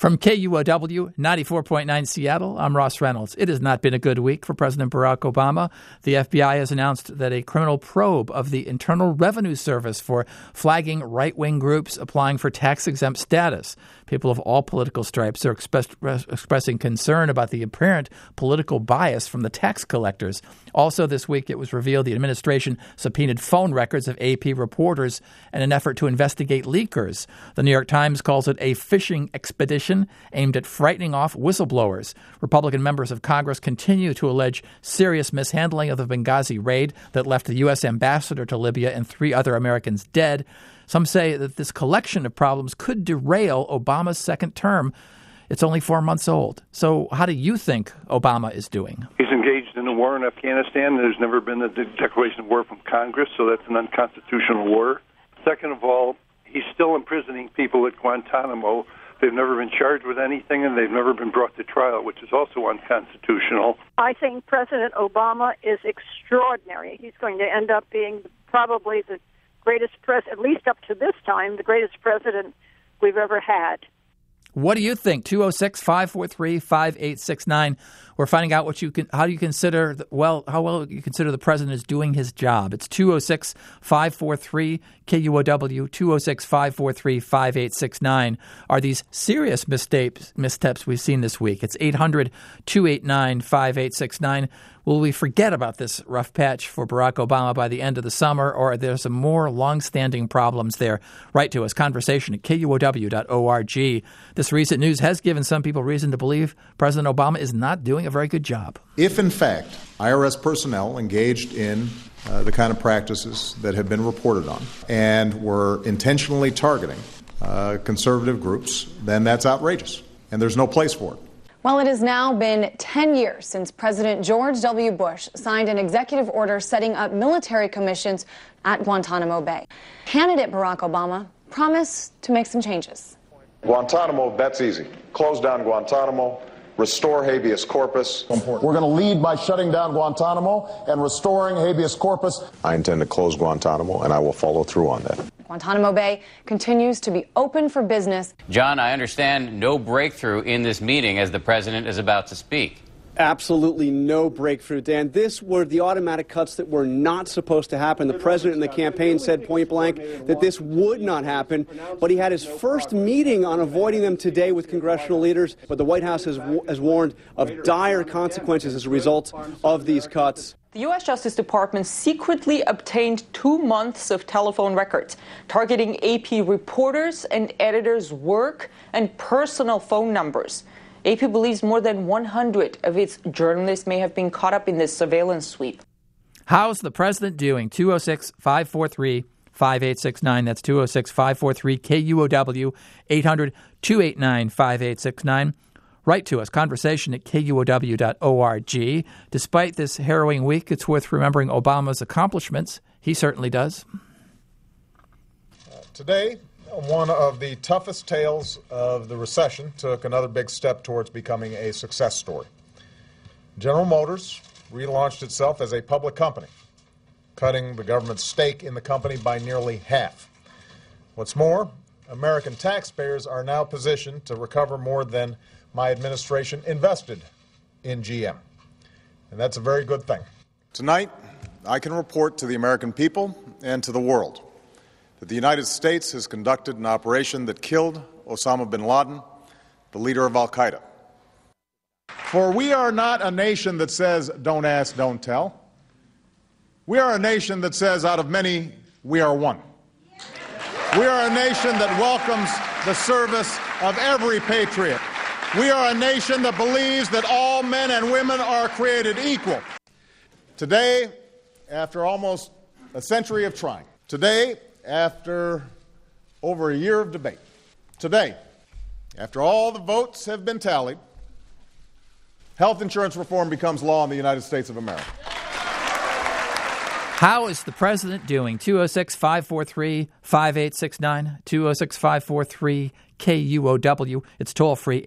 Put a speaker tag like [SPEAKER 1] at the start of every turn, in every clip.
[SPEAKER 1] From KUOW 94.9 Seattle, I'm Ross Reynolds. It has not been a good week for President Barack Obama. The FBI has announced that a criminal probe of the Internal Revenue Service for flagging right-wing groups applying for tax-exempt status. People of all political stripes are expressing concern about the apparent political bias from the tax collectors. Also this week, it was revealed the administration subpoenaed phone records of AP reporters in an effort to investigate leakers. The New York Times calls it a phishing expedition aimed at frightening off whistleblowers. Republican members of Congress continue to allege serious mishandling of the Benghazi raid that left the U.S. ambassador to Libya and 3 other Americans dead. Some say that this collection of problems could derail Obama's second term. It's only 4 months old. So how do you think Obama is doing?
[SPEAKER 2] He's engaged in a war in Afghanistan. There's never been a declaration of war from Congress, so that's an unconstitutional war. Second of all, he's still imprisoning people at Guantanamo. They've never been charged with anything, and they've never been brought to trial, which is also unconstitutional.
[SPEAKER 3] I think President Obama is extraordinary. He's going to end up being probably the greatest at least up to this time, the greatest president we've ever had.
[SPEAKER 1] What do you think? 206-543-5869. We're finding out how you consider the president is doing his job. It's 206-543-KUOW, 206-543-5869. Are these serious missteps we've seen this week? It's 800-289-5869. Will we forget about this rough patch for Barack Obama by the end of the summer, or are there some more long-standing problems there? Write to us, conversation at KUOW.org. This recent news has given some people reason to believe President Obama is not doing a very good job.
[SPEAKER 4] If, in fact, IRS personnel engaged in the kind of practices that have been reported on and were intentionally targeting conservative groups, then that's outrageous, and there's no place for it.
[SPEAKER 5] Well, it has now been 10 years since President George W. Bush signed an executive order setting up military commissions at Guantanamo Bay. Candidate Barack Obama promised to make some changes.
[SPEAKER 6] Guantanamo, that's easy. Close down Guantanamo, restore habeas corpus.
[SPEAKER 7] We're going to lead by shutting down Guantanamo and restoring habeas corpus.
[SPEAKER 6] I intend to close Guantanamo, and I will follow through on that.
[SPEAKER 5] Guantanamo Bay continues to be open for business.
[SPEAKER 8] John, I understand no breakthrough in this meeting as the president is about to speak.
[SPEAKER 9] Absolutely no breakthrough, Dan. This were the automatic cuts that were not supposed to happen. The president and the campaign said point blank that this would not happen, but he had his first meeting on avoiding them today with congressional leaders. But the White House has warned of dire consequences as a result of these cuts.
[SPEAKER 10] The U.S. Justice Department secretly obtained 2 months of telephone records targeting AP reporters and editors' work and personal phone numbers. AP believes more than 100 of its journalists may have been caught up in this surveillance sweep.
[SPEAKER 1] How's the president doing? 206-543-5869. That's 206-543-KUOW, 800-289-5869. Write to us, conversation at KUOW.org. Despite this harrowing week, it's worth remembering Obama's accomplishments. He certainly does.
[SPEAKER 4] Today, one of the toughest tales of the recession took another big step towards becoming a success story. General Motors relaunched itself as a public company, cutting the government's stake in the company by nearly half. What's more, American taxpayers are now positioned to recover more than my administration invested in GM. And that's a very good thing. Tonight, I can report to the American people and to the world that the United States has conducted an operation that killed Osama bin Laden, the leader of al-Qaeda. For we are not a nation that says, don't ask, don't tell. We are a nation that says, out of many, we are one. We are a nation that welcomes the service of every patriot. We are a nation that believes that all men and women are created equal. Today, after almost a century of trying, today, after over a year of debate, today, after all the votes have been tallied, health insurance reform becomes law in the United States of America.
[SPEAKER 1] How is the president doing? 206-543-5869, 206-543-KUOW. It's toll-free,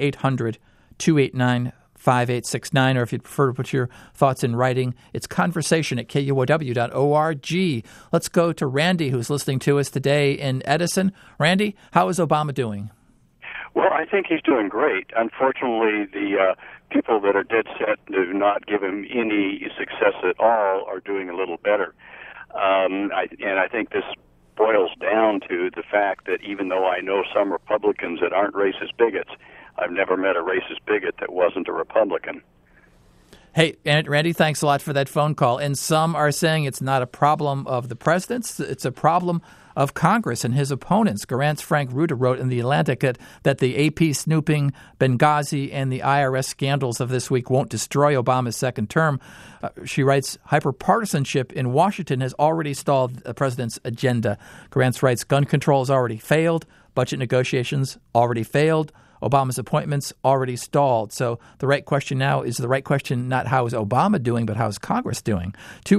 [SPEAKER 1] 800-289-5869, or if you'd prefer to put your thoughts in writing, it's conversation at KUOW.org. Let's go to Randy, who's listening to us today in Edison. Randy, how is Obama doing?
[SPEAKER 11] Well, I think he's doing great. Unfortunately, the people that are dead set to not give him any success at all are doing a little better. I think this boils down to the fact that even though I know some Republicans that aren't racist bigots, I've never met a racist bigot that wasn't a Republican.
[SPEAKER 1] Hey, Randy, thanks a lot for that phone call. And some are saying it's not a problem of the president, it's a problem of Congress and his opponents. Garant's Frank Ruta wrote in The Atlantic that the AP snooping, Benghazi, and the IRS scandals of this week won't destroy Obama's second term. She writes, hyperpartisanship in Washington has already stalled the president's agenda. Garant's writes, gun control has already failed, budget negotiations already failed, Obama's appointments already stalled. So the right question now is the right question, not how is Obama doing, but how is Congress doing?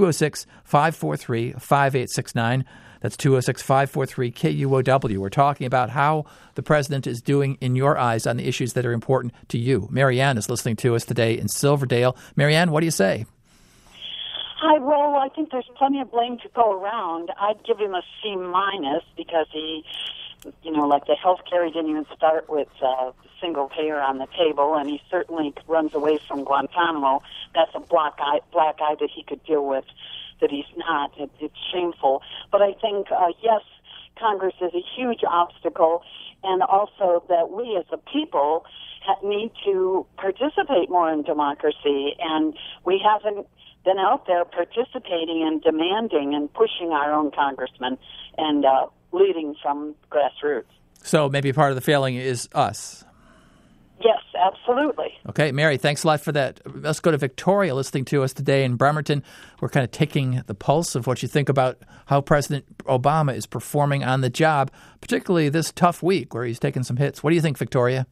[SPEAKER 1] 206-543-5869. That's 206-543-KUOW. We're talking about how the president is doing in your eyes on the issues that are important to you. Marianne is listening to us today in Silverdale. Marianne, what do you say?
[SPEAKER 12] Hi, well, I think there's plenty of blame to go around. I'd give him a C- because he, like the health care, he didn't even start with single payer on the table, and he certainly runs away from Guantanamo. That's a black eye that he could deal with, that he's not. It's shameful. But I think, yes, Congress is a huge obstacle, and also that we as a people need to participate more in democracy, and we haven't been out there participating and demanding and pushing our own congressmen and leading from grassroots.
[SPEAKER 1] So maybe part of the failing is us.
[SPEAKER 12] Yes, absolutely.
[SPEAKER 1] Okay, Mary, thanks a lot for that. Let's go to Victoria listening to us today in Bremerton. We're kind of taking the pulse of what you think about how President Obama is performing on the job, particularly this tough week where he's taken some hits. What do you think, Victoria?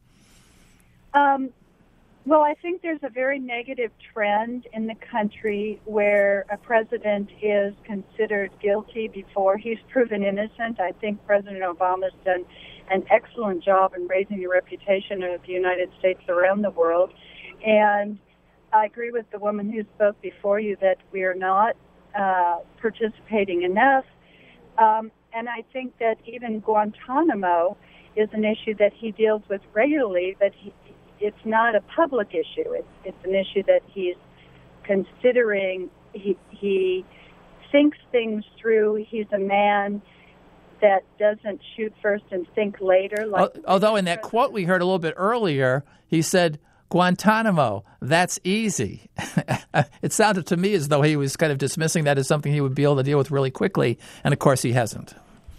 [SPEAKER 13] Well, I think there's a very negative trend in the country where a president is considered guilty before he's proven innocent. I think President Obama's done an excellent job in raising the reputation of the United States around the world. And I agree with the woman who spoke before you that we are not participating enough. And I think that even Guantanamo is an issue that he deals with regularly, but it's not a public issue. It's an issue that he's considering. He thinks things through. He's a man that doesn't shoot first and think later.
[SPEAKER 1] Although in that quote we heard a little bit earlier, he said, Guantanamo, that's easy. It sounded to me as though he was kind of dismissing that as something he would be able to deal with really quickly, and of course he hasn't.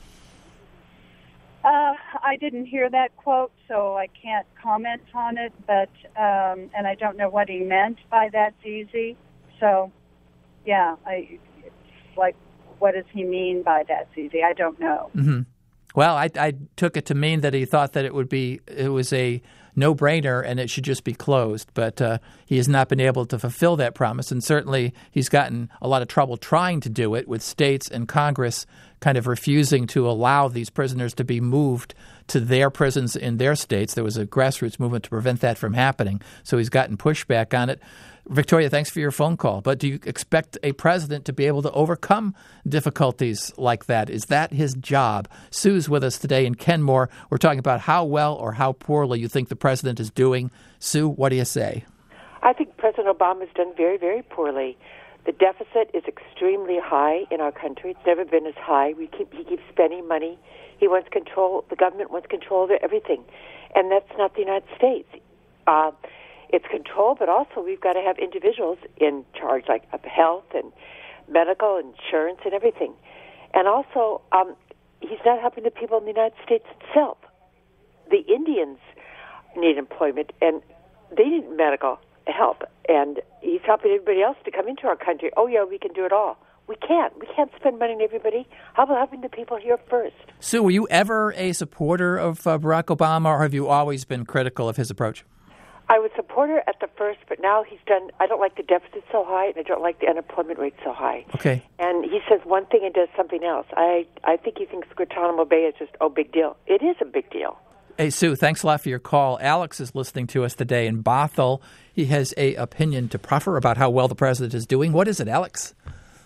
[SPEAKER 13] I didn't hear that quote, so I can't comment on it, but and I don't know what he meant by that's easy. So, yeah, it's like, what does he mean by that's easy? I don't know.
[SPEAKER 1] Mm-hmm. Well, I took it to mean that he thought that it was a no-brainer and it should just be closed. But he has not been able to fulfill that promise, and certainly he's gotten a lot of trouble trying to do it with states and Congress kind of refusing to allow these prisoners to be moved to their prisons in their states. There was a grassroots movement to prevent that from happening, so he's gotten pushback on it. Victoria, thanks for your phone call. But do you expect a president to be able to overcome difficulties like that? Is that his job? Sue's with us today in Kenmore. We're talking about how well or how poorly you think the president is doing. Sue, what do you say?
[SPEAKER 14] I think President Obama has done very, very poorly. The deficit is extremely high in our country. It's never been as high. He keeps spending money. He wants control. The government wants control of everything. And that's not the United States. It's control, but also we've got to have individuals in charge, like of health and medical insurance and everything. And also, he's not helping the people in the United States itself. The Indians need employment, and they need medical help. And he's helping everybody else to come into our country. Oh, yeah, we can do it all. We can't. We can't spend money on everybody. How about helping the people here first?
[SPEAKER 1] Sue, were you ever a supporter of Barack Obama, or have you always been critical of his approach?
[SPEAKER 14] I was a supporter at the first, but now he's done, I don't like the deficit so high, and I don't like the unemployment rate so high.
[SPEAKER 1] Okay.
[SPEAKER 14] And he says one thing and does something else. I think he thinks Guantanamo Bay is just, big deal. It is a big deal.
[SPEAKER 1] Hey, Sue, thanks a lot for your call. Alex is listening to us today in Bothell. He has an opinion to proffer about how well the president is doing. What is it, Alex?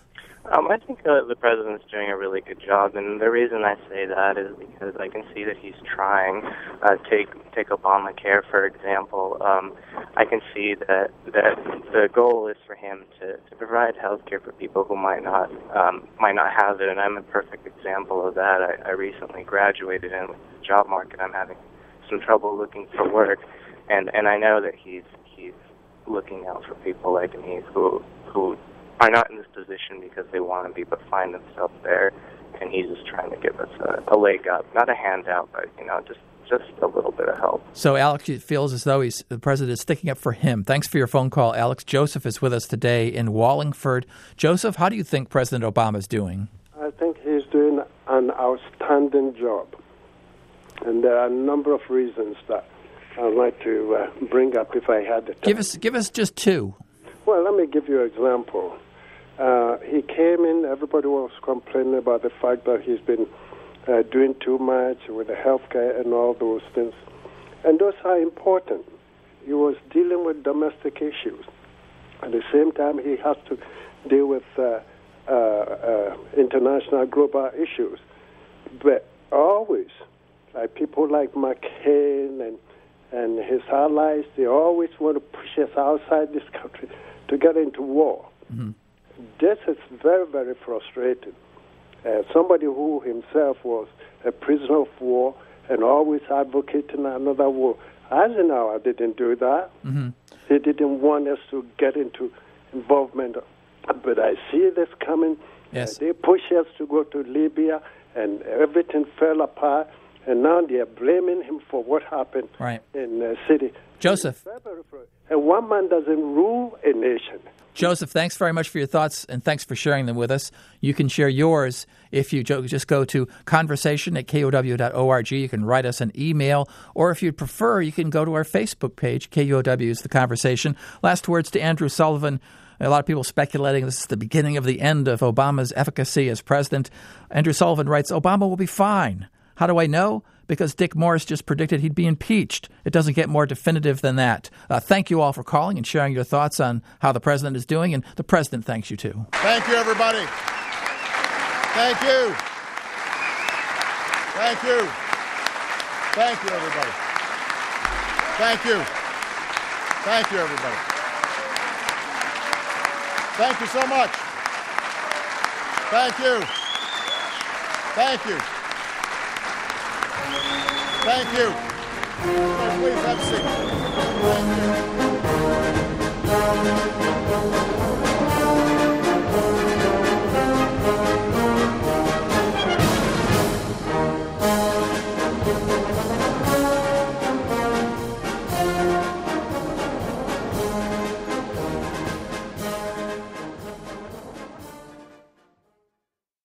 [SPEAKER 15] I think the president's doing a really good job, and the reason I say that is because I can see that he's trying. Take Obamacare, for example. I can see that the goal is for him to provide health care for people who might not have it, and I'm a perfect example of that. I recently graduated, and with the job market, I'm having some trouble looking for work, and I know that he's looking out for people like me who are not in this position because they want to be, but find themselves there, and he's just trying to give us a leg up, not a handout, but just a little bit of help.
[SPEAKER 1] So Alex feels as though the president is sticking up for him. Thanks for your phone call, Alex. Joseph is with us today in Wallingford. Joseph, how do you think President Obama is doing?
[SPEAKER 16] I think he's doing an outstanding job, and there are a number of reasons that I'd like to bring up if I had the time.
[SPEAKER 1] Give us just two.
[SPEAKER 16] Well, let me give you an example. He came in, everybody was complaining about the fact that he's been doing too much with the health care and all those things. And those are important. He was dealing with domestic issues. At the same time, he has to deal with international global issues. But always, like people like McCain and his allies, they always want to push us outside this country to get into war. Mm-hmm. This is very, very frustrating. Somebody who himself was a prisoner of war and always advocating another war. Eisenhower didn't do that. Mm-hmm. He didn't want us to get into involvement. But I see this coming.
[SPEAKER 1] Yes.
[SPEAKER 16] They pushed us to go to Libya, and everything fell apart. And now they are blaming him for what happened in the city.
[SPEAKER 1] Joseph.
[SPEAKER 16] And one man doesn't rule a nation.
[SPEAKER 1] Joseph, thanks very much for your thoughts, and thanks for sharing them with us. You can share yours if you just go to conversation@KUOW.org. You can write us an email, or if you'd prefer, you can go to our Facebook page, KUOW is The Conversation. Last words to Andrew Sullivan. A lot of people speculating this is the beginning of the end of Obama's efficacy as president. Andrew Sullivan writes, Obama will be fine. How do I know? Because Dick Morris just predicted he'd be impeached. It doesn't get more definitive than that. Thank you all for calling and sharing your thoughts on how the president is doing, and the president thanks you too.
[SPEAKER 4] Thank you, everybody. Thank you. Thank you. Thank you, everybody. Thank you. Thank you, everybody. Thank you so much. Thank you. Thank you. Thank you. Please have a seat. Thank you.